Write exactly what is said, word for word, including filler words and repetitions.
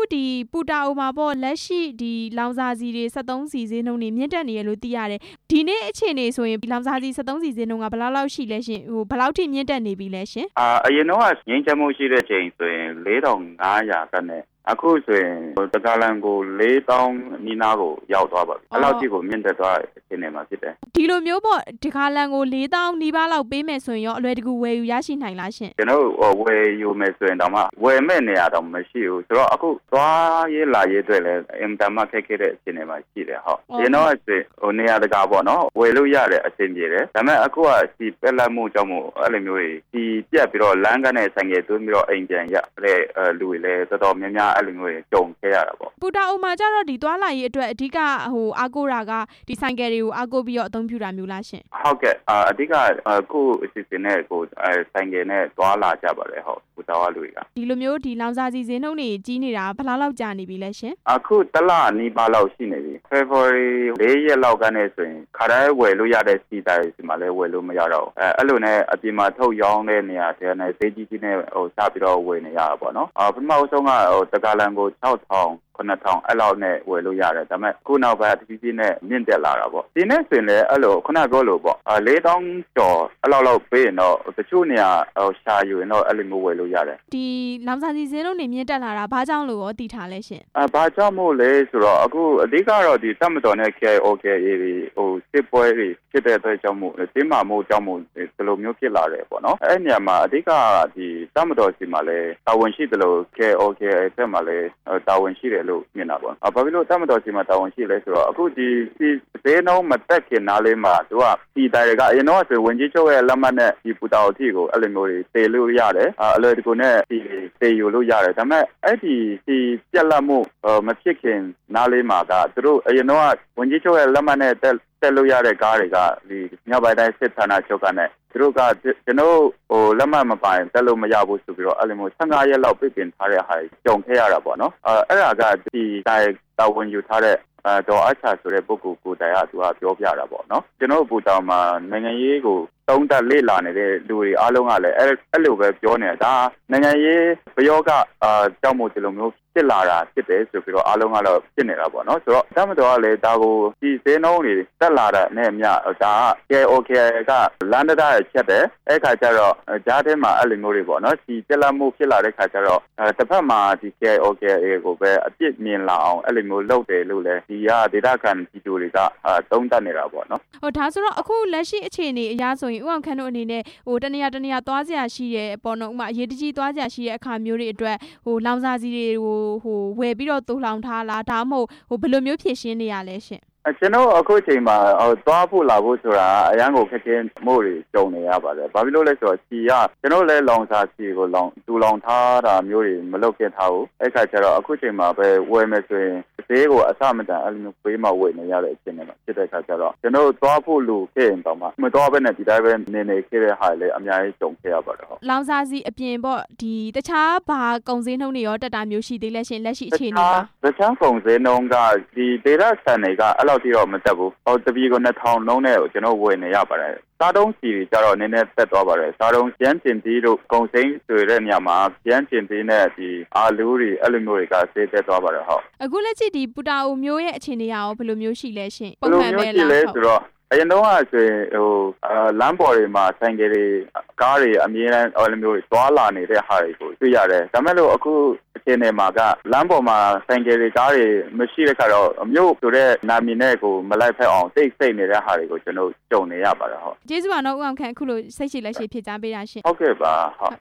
ဒီပူတာအိုမှာပေါ့လက်ရှိဒီလောင်စာဆီတွေစက်သုံးဆီဈေးနှုန်းတွေမြင့်တက်နေရလို့သိရတယ်ဒီနေ့အခြေအနေဆိုရင်လောင်စာဆီစက်သုံးဆီဈေးနှုန်းကဘယ်လောက်လောက်ရှိလဲရှင်ဟိုဘယ်လောက်ထိမြင့်တက်နေပြီလဲရှင်အာအရင်တော့ငင်းချက်မှုရှိတဲ့ချိန်ဆိုရင်လေးထောင်ငါးရာကနေအခုဆိုရင်တက္ကလန်ကိုလေးသောင်းနီးနားကိုရောက်သွားပါပြီအဲ့လောက်ကြီးကိုမြင့်တက်သွားတဲ့အချိန်မှာဖြစ်တယ်ဒီလိုမျိုးပေါ့တက္ကလန်ကိုလေးသောင်းနီးပါးလောက်ပေးမယ်ဆိုရင်ရောအလွယ်တကူဝယ်ယူရရှိနိုင်လားရှင်ကျွန်တော်ဝယ်ယူမယ်ဆိုရင်တော့မှဝယ်မဲ့နေရတော့မရှိဘူးဆိုတော့အခုသွားရေးလာရေးအတွက်လည်းအင်တာမခက်ခဲတဲ့အချိန်မှာရှိတယ်ဟုတ်ကျွန်တော်ကဟိုနေရာတကာပေါ့နော်ဝယ်လို့ရတဲ့အချိန်ကြီးတယ်ဒါပေမဲ့အခုကဒီပက်လက်မှုကြောင့်မို့အဲ့လိုမျိုးတွေဒီပြက်ပြီးတော့လမ်းကနေဆိုင်ငယ်သွင်းပြီးတော့အိမ်ပြန်ရတဲ့လူတွေလည်းတော်တော်များများအဲ့လိုမျိုးတွေကြုံခဲ့ရတာပေါ့ပူတာအိုမှာကျတော့ဒီသွားလာရေးအတွက်အဓိကဟိုအားကိုးတာကဒီဆိုင်ကယ်တွေကိုအားကိုးပြီးတော့အသုံးပြုတာမျိုးလားရှင်ဟုတ်ကဲ့အဓိကကိုအစီအစဉ်နဲ့ကိုဆိုင်ကယ်နဲ့သွားလာကြပါတယ်ဟုတ်ပူတာအိုလူတွေကဒီလိုမျိုးဒီလောင်စာဆီဈေးနှုန်းတွေကြီးနေတာဘယ်လောက်လောက်ကြာနေပြီလဲရှင်အခုတလနီးပါးလောက်ရှိနေပြီ February လေးရက်လောက်ကနေဆိုရင်ခါတိုင်းဝယ်လို့ရတဲ့စီတိုင်းစီမှာလည်းဝယ်လို့မရတော့အဲအဲ့လိုနဲ့အပြင်မှာထုတ်ရောင်းတဲ့နေရာတွေနဲ့ဈေးကြီးကြီးနဲ့ဟိုစပြီးတော့ဝယ်နေရတာပေါ့နော်အပထမဆုံးကဟိုတက္ကလန်ကို၆ထောင်ခုနှစ်ထောင်အဲ့လောက်နဲ့ဝယ်လို့ရတယ်ဒါပေမဲ့ခုနောက်ပိုင်းတဖြည်းဖြည်းနဲ့မြင့်တက်လာတာပေါ့ဒီနေ့ဆိုရင်လည်းအဲ့လိုခုနကလို့ပေါ့အဲလေးသောင်းကျော်အဲ့လောက်လောက်ပေးရင်တော့တချို့နေရာဟိုရှာယူရင်တော့အဲ့လိုမျိုးဝယ်လို့ရတယ်ဒီလောင်စာဆီဈေးနှုန်းတွေမြင့်တက်လာတာဘာကြောင့်လို့ရောသိထားလဲရှင်အဲဘာကြောင့်မို့လဲဆိုတော့အခုအဓိကတော့ဒီတမတော်နဲ့ K O K A တွေဟိုစစ်ပွဲတွေဖြစ်တဲ့အတွက်ကြောင့်မို့တင်းမာမှုကြောင့်မို့ဒီလိုမျိုးဖြစ်လာတယ်ပေါ့နော်အဲ့နေရာမှာအဓိကဒီတမတော်စီမှာလည်းတာဝန်ရှိတယ်လို့ K O K A ဘက်မှာလည်းတာဝန်ရှိတယ်လို့မြင်တာပေါ့။ဘာဖြစ်လို့တမတော်စီမှာတာဝန်ရှိလဲဆိုတော့အခုဒီဒီဈေးနှုန်းမတက်ခင်နားလေးမှာသူကဒီတိုင်တွေကအရင်တော့ဆိုဝင်ကြီးချုပ်ရဲ့လက်မှတ်နဲ့ဒီပူတာအိုတီကိုအဲ့လိုမျိုးတွေတည်လို့ရတယ်။အလွယ်တကူနဲ့ဒီတည်ယူလို့ရတယ်။ဒါပေမဲ့အဲ့ဒီဒီပြက်လက်မှုမဖြစ်ခင်နားလေးမှာကသူတို့အရင်တော့ဝင်ကြီးချုပ်ရဲ့လက်မှတ်နဲ့တက်တက်လို့ရတဲ့ကားတွေကဒီညပိုင်းတိုင်းစစ်ဌာနချုပ်ကနေသူတို့ကကျွန်တော်ဟိုလက်မှတ်မပိုင်တက်လို့မရဘူးဆိုပြီးတော့အဲ့လိုမျိုးဆယ့်ငါးရက်လောက်ပြင်ထားတဲ့ဟာကြုံခဲ့ရတာပေါ့နော်အဲအဲ့ဒါကဒီတိုင်တာဝန်ယူထားတဲ့အဲတော့အချာဆိုတဲ့ပုဂ္ဂိုလ်ကိုတိုင်ကသူကပြောပြတာပေါ့နော်ကျွန်တော်ပူတောင်မှာနိုင်ငံရေးကိုသုံးသက်လေ့လာနေတဲ့လူတွေအားလုံးကလည်းအဲ့အဲ့လိုပဲပြောနေတာဒါနိုင်ငံရေးဘယောကအာကြောက်မို့ဒီလိုမျိုးဖြစ်လာတာဖြစ်တယ်ဆိုပြီးတော့အားလုံးကတော့ဖြစ်နေတာပေါ့နော်ဆိုတော့တမတော်ကလည်းဒါကိုဒီဈေးနှုန်းတွေတက်လာတဲ့နဲ့အမျှဒါက K O K ကလန်ဒတာချက်တယ်အဲ့ခါကျတော့ဂျားထဲမှာအဲ့လိုမျိုးတွေပေါ့နော်ဒီပြက်လက်မှုဖြစ်လာတဲ့ခါကျတော့တစ်ဖက်မှာဒီ K O K ကိုပဲအပြစ်မြင်လာအောင်အဲ့လိုမျိုးလုပ်တယ်လို့လည်းဒီကဒေတာကန်ဒီတူတွေကသုံးသပ်နေတာပေါ့နော်ဟိုဒါဆိုတော့အခုလက်ရှိအခြေအနေအရဆိုရင်ဥအောင်ခန့်တို့အနေနဲ့ဟိုတနေရာတနေရာသွားစရာရှိတဲ့ပေါ့နော်ဥမာအရေးတကြီးသွားစရာရှိတဲ့အခါမျိုးတွေအတွက်ဟိုလောင်စာဆီတွေကိုဟိုဝယ်ပြီးတော့သိုးလောင်ထားလားဒါမှမဟုတ်ဟိုဘယ်လိုမျိုးဖြည့်ရှင်းနေရလဲရှင်ကျွန်တော်အခုအချိန်မှာဟိုသွားဖို့လာဖို့ဆိုတာအရန်ကိုခက်ခဲမှုတွေကြုံနေရပါတယ်။ဘာဖြစ်လို့လဲဆိုတော့စီကကျွန်တော်လည်းလောင်စာစီကိုလောင်တူလောင်ထားတာမျိုးတွေမလုပ်ခဲ့ထားဘူး။အဲ့ခါကျတော့အခုအချိန်မှာပဲဝယ်မယ်ဆိုရင်ဈေးကိုအဆမတန်အဲ့လိုမျိုးပေးမှဝယ်နေရတဲ့အချိန်တွေမှာဖြစ်တဲ့ခါကျတော့ကျွန်တော်သွားဖို့လူခဲ့ရင်တော့မှမသွားဘဲနဲ့ဒီတိုင်းပဲနေနေခဲ့တဲ့ဟာလည်းအများကြီးကြုံခဲ့ရပါတယ်ဟုတ်။လောင်စာစီအပြင်ပေါ့ဒီတခြားဘာကုန်စည်နှုန်းတွေရောတက်တာမျိုးရှိသေးလဲရှင်လက်ရှိအခြေအနေမှာတခြားကုန်စည်နှုန်းကဒီဒေတာဆန်တွေကအဲ့လောက်ထိတော့မတက်ဘူးဟိုတပီကိုနှစ်ထောင်လုံးနဲ့ကျွန်တော်ဝယ်နေရပါတယ်စားတုံးစီကြတော့နည်းနည်းတက်သွားပါတယ်စားတုံးကျန်းကျင်ပြီးတို့ကုန်စိမ်းတွေတဲ့နေရာမှာကျန်းကျင်ပြီးနဲ့ဒီအာလူးတွေအဲ့လိုမျိုးတွေကဆေးတက်သွားပါတယ်ဟုတ်အခုလက်ရှိဒီပူတာအိုမျိုးရဲ့အခြေအနေရောဘယ်လိုမျိုးရှိလဲရှင်ပုံမှန်ပဲလားဆိုတော့အရင်တော့ဆိုရင်ဟိုလမ်းပေါ်တွေမှာဆိုင်ကယ်တွေကားတွေအမြဲတမ်းအဲ့လိုမျိုးတွေသွားလာနေတဲ့ဟာတွေကိုတွေ့ရတယ်ဒါမဲ့လို့အခုအချိန်တွေမှာကလမ်းပေါ်မှာဆိုင်ကယ်တွေကားတွေမရှိတဲ့ခါတော့မြို့ဆိုတဲ့နာမည်နဲ့ကိုမလိုက်ဖက်အောင်တိတ်ဆိတ်နေတဲ့ဟာတွေကိုကျွန်တော်ကြုံနေရပါတယ်ဟုတ်ကျေးဇူးပါနော်ဦးအောင်ခန့်အခုလိုစိတ်ရှိလက်ရှိဖြစ်ကြားပေးတာရှင်ဟုတ်ကဲ့ပါဟုတ်